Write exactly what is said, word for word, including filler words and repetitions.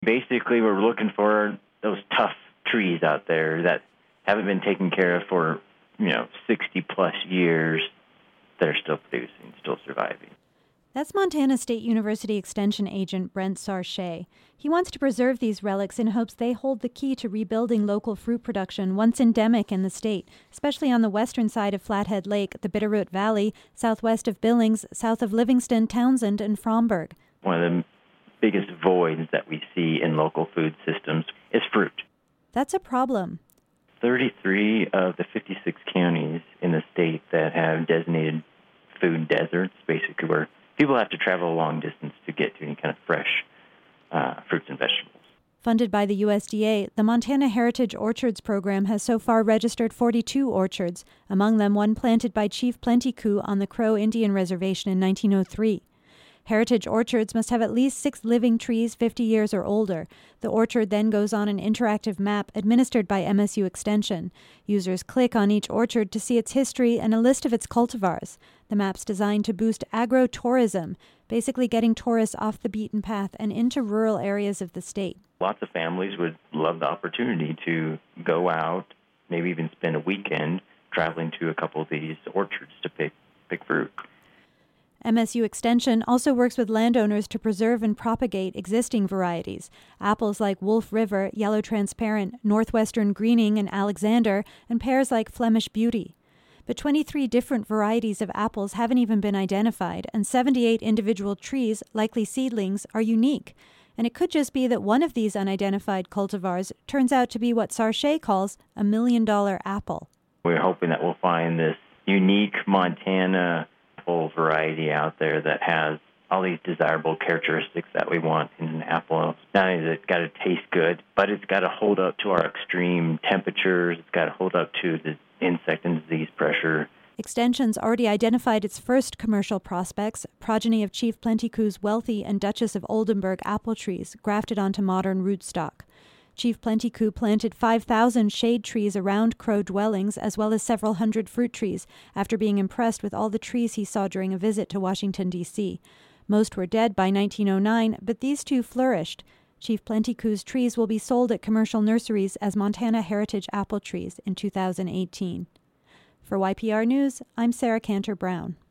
Basically, we're looking for those tough trees out there that haven't been taken care of for, you know, sixty plus years that are still producing, still surviving. That's Montana State University Extension agent Brent Sarche. He wants to preserve these relics in hopes they hold the key to rebuilding local fruit production once endemic in the state, especially on the western side of Flathead Lake, the Bitterroot Valley, southwest of Billings, south of Livingston, Townsend, and Fromberg. One of the biggest voids that we see in local food systems is fruit. That's a problem. thirty-three of the fifty-six counties in the state that have designated food deserts, basically where people have to travel a long distance to get to any kind of fresh uh, fruits and vegetables. Funded by the U S D A, the Montana Heritage Orchards program has so far registered forty-two orchards, among them one planted by Chief Plenty-Coups on the Crow Indian Reservation in nineteen oh three. Heritage orchards must have at least six living trees fifty years or older. The orchard then goes on an interactive map administered by M S U Extension. Users click on each orchard to see its history and a list of its cultivars. The map's designed to boost agro-tourism, basically getting tourists off the beaten path and into rural areas of the state. Lots of families would love the opportunity to go out, maybe even spend a weekend traveling to a couple of these orchards to pick, pick fruit. M S U Extension also works with landowners to preserve and propagate existing varieties. Apples like Wolf River, Yellow Transparent, Northwestern Greening, and Alexander, and pears like Flemish Beauty. But twenty-three different varieties of apples haven't even been identified, and seventy-eight individual trees, likely seedlings, are unique. And it could just be that one of these unidentified cultivars turns out to be what Sarche calls a million-dollar apple. We're hoping that we'll find this unique Montana apple variety out there that has all these desirable characteristics that we want in an apple. Not only has it got to taste good, but it's got to hold up to our extreme temperatures. It's got to hold up to the insect and disease pressure. Extension's already identified its first commercial prospects, progeny of Chief Plenty-Coups' Wealthy and Duchess of Oldenburg apple trees grafted onto modern rootstock. Chief Plenty-Coups planted five thousand shade trees around Crow dwellings as well as several hundred fruit trees after being impressed with all the trees he saw during a visit to Washington, D C Most were dead by nineteen oh nine, but these two flourished. Chief Plenty-Coups' trees will be sold at commercial nurseries as Montana Heritage apple trees in two thousand eighteen. For Y P R News, I'm Sarah Cantor Brown.